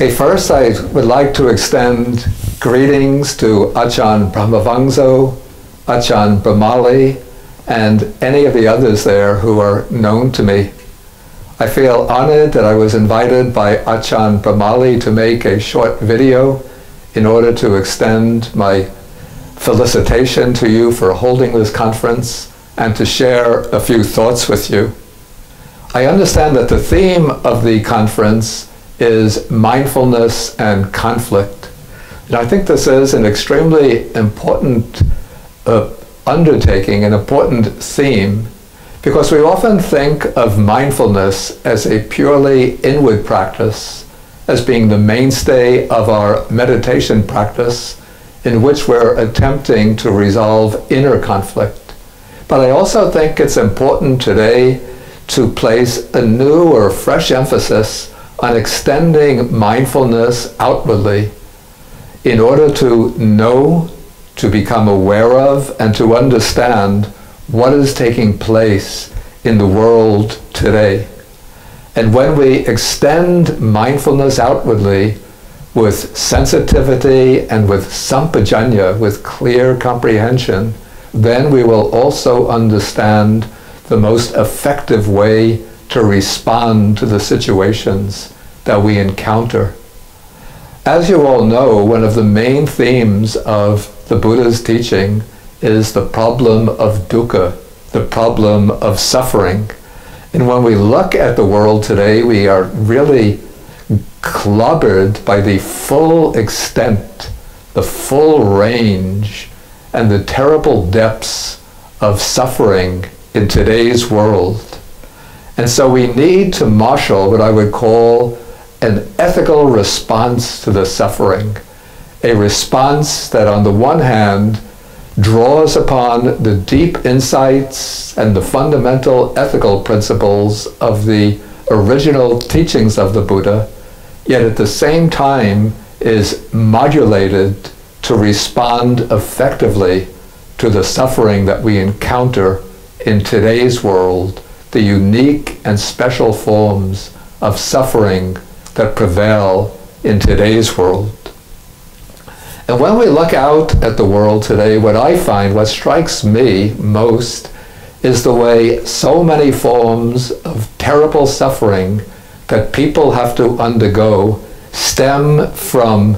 Okay, first I would like to extend greetings to Ajahn Brahmavamso, Ajahn Brahmali, and any of the others there who are known to me. I feel honored that I was invited by Ajahn Brahmali to make a short video in order to extend my felicitation to you for holding this conference and to share a few thoughts with you. I understand that the theme of the conference is mindfulness and conflict. And I think this is an extremely important undertaking, an important theme, because we often think of mindfulness as a purely inward practice, as being the mainstay of our meditation practice, in which we're attempting to resolve inner conflict. But I also think it's important today to place a new or fresh emphasis on extending mindfulness outwardly in order to know, to become aware of, and to understand what is taking place in the world today. And when we extend mindfulness outwardly with sensitivity and with sampajanya, with clear comprehension, then we will also understand the most effective way to respond to the situations that we encounter. As you all know, one of the main themes of the Buddha's teaching is the problem of dukkha, the problem of suffering. And when we look at the world today, we are really clobbered by the full extent, the full range, and the terrible depths of suffering in today's world. And so we need to marshal what I would call an ethical response to the suffering, a response that on the one hand draws upon the deep insights and the fundamental ethical principles of the original teachings of the Buddha, yet at the same time is modulated to respond effectively to the suffering that we encounter in today's world, the unique and special forms of suffering that prevail in today's world. And when we look out at the world today, what I find, what strikes me most, is the way so many forms of terrible suffering that people have to undergo stem from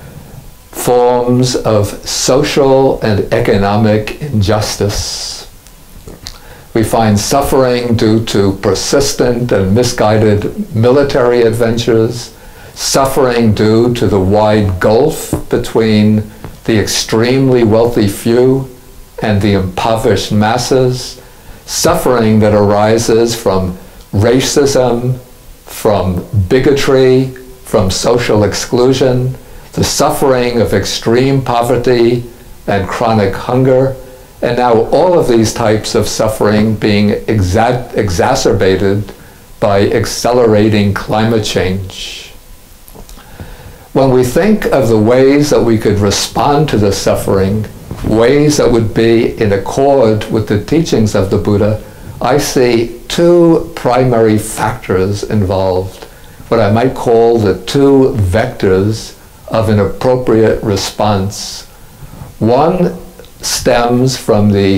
forms of social and economic injustice. We find suffering due to persistent and misguided military adventures, suffering due to the wide gulf between the extremely wealthy few and the impoverished masses, suffering that arises from racism, from bigotry, from social exclusion, the suffering of extreme poverty and chronic hunger, and now all of these types of suffering being exacerbated by accelerating climate change. When we think of the ways that we could respond to this suffering, ways that would be in accord with the teachings of the Buddha, I see two primary factors involved, what I might call the two vectors of an appropriate response. One stems from the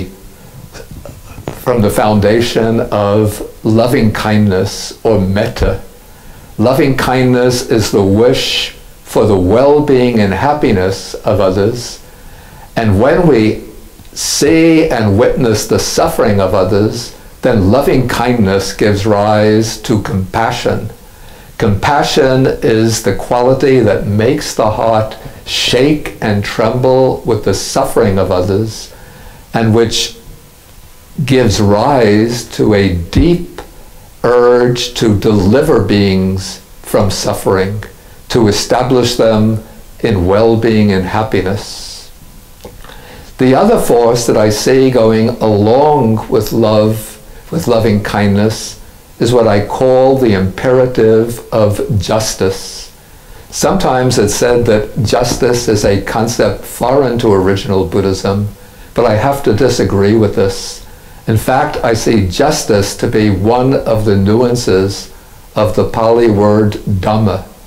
foundation of loving kindness or metta. Loving kindness is the wish for the well-being and happiness of others. And when we see and witness the suffering of others, then loving kindness gives rise to compassion. Compassion is the quality that makes the heart shake and tremble with the suffering of others, and which gives rise to a deep urge to deliver beings from suffering, to establish them in well-being and happiness. The other force that I see going along with love, with loving kindness, is what I call the imperative of justice. Sometimes it's said that justice is a concept foreign to original Buddhism, but I have to disagree with this. In fact, I see justice to be one of the nuances of the Pali word Dhamma.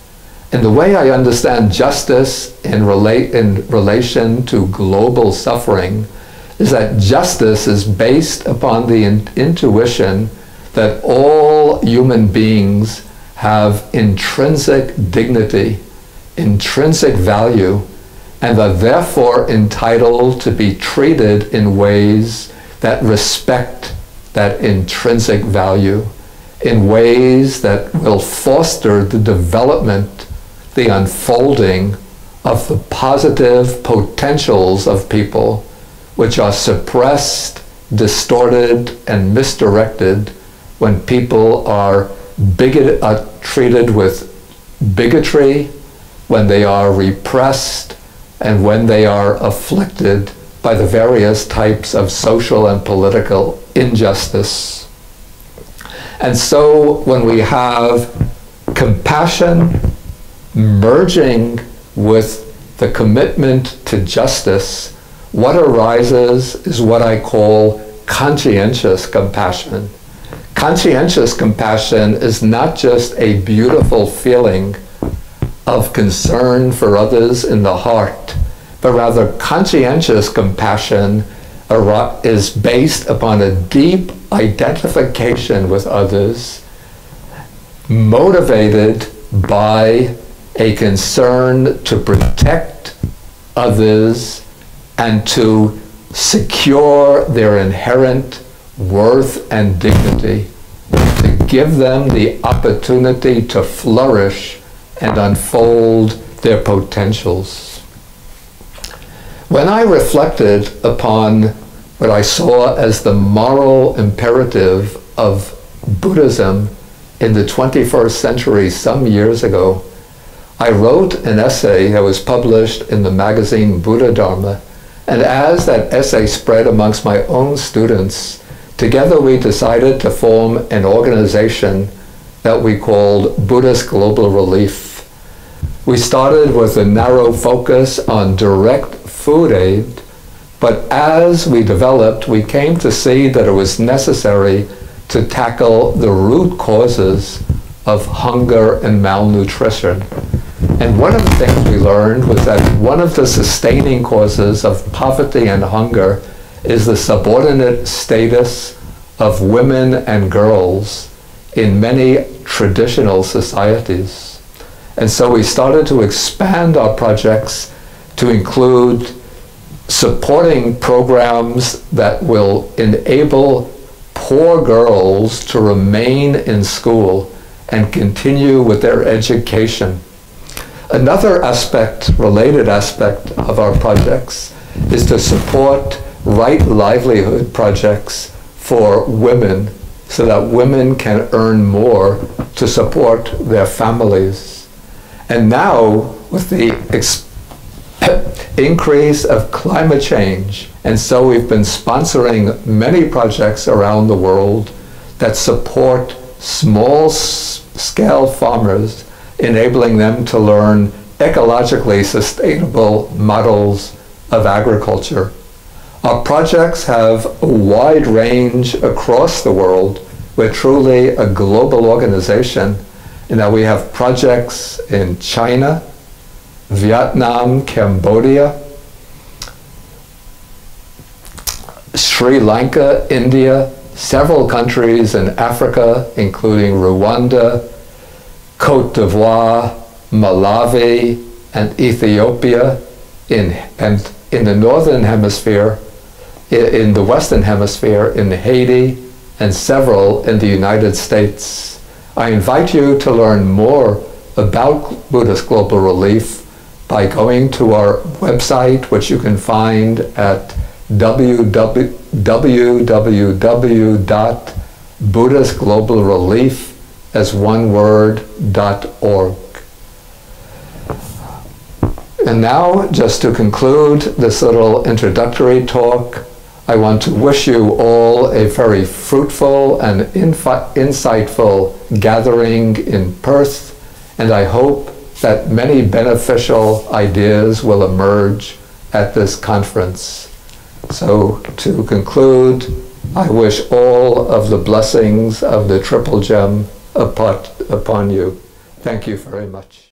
And the way I understand justice in relation to global suffering is that justice is based upon the intuition that all human beings have intrinsic dignity, intrinsic value, and are therefore entitled to be treated in ways that respect that intrinsic value, in ways that will foster the development, the unfolding of the positive potentials of people, which are suppressed, distorted, and misdirected when people are treated with bigotry, when they are repressed, and when they are afflicted by the various types of social and political injustice. And so when we have compassion merging with the commitment to justice, what arises is what I call conscientious compassion. Conscientious compassion is not just a beautiful feeling of concern for others in the heart, but rather conscientious compassion is based upon a deep identification with others, motivated by a concern to protect others and to secure their inherent worth and dignity, to give them the opportunity to flourish and unfold their potentials. When I reflected upon what I saw as the moral imperative of Buddhism in the 21st century some years ago, I wrote an essay that was published in the magazine Buddha Dharma, and as that essay spread amongst my own students, together we decided to form an organization that we called Buddhist Global Relief. We started with a narrow focus on direct food aid, but as we developed, we came to see that it was necessary to tackle the root causes of hunger and malnutrition. And one of the things we learned was that one of the sustaining causes of poverty and hunger is the subordinate status of women and girls in many traditional societies. And so we started to expand our projects to include supporting programs that will enable poor girls to remain in school and continue with their education. Another aspect, related aspect of our projects is to support right livelihood projects for women so that women can earn more to support their families. And now, with the increase of climate change, and so we've been sponsoring many projects around the world that support small-scale farmers, enabling them to learn ecologically sustainable models of agriculture. Our projects have a wide range across the world. We're truly a global organization in that we have projects in China, Vietnam, Cambodia, Sri Lanka, India, several countries in Africa, including Rwanda, Cote d'Ivoire, Malawi, and Ethiopia, and in the Northern Hemisphere, in the Western Hemisphere, in Haiti, and several in the United States. I invite you to learn more about Buddhist Global Relief by going to our website, which you can find at www.buddhistglobalrelief as one word.org. And now, just to conclude this little introductory talk, I want to wish you all a very fruitful and insightful gathering in Perth, and I hope that many beneficial ideas will emerge at this conference. So, to conclude, I wish all of the blessings of the Triple Gem upon you. Thank you very much.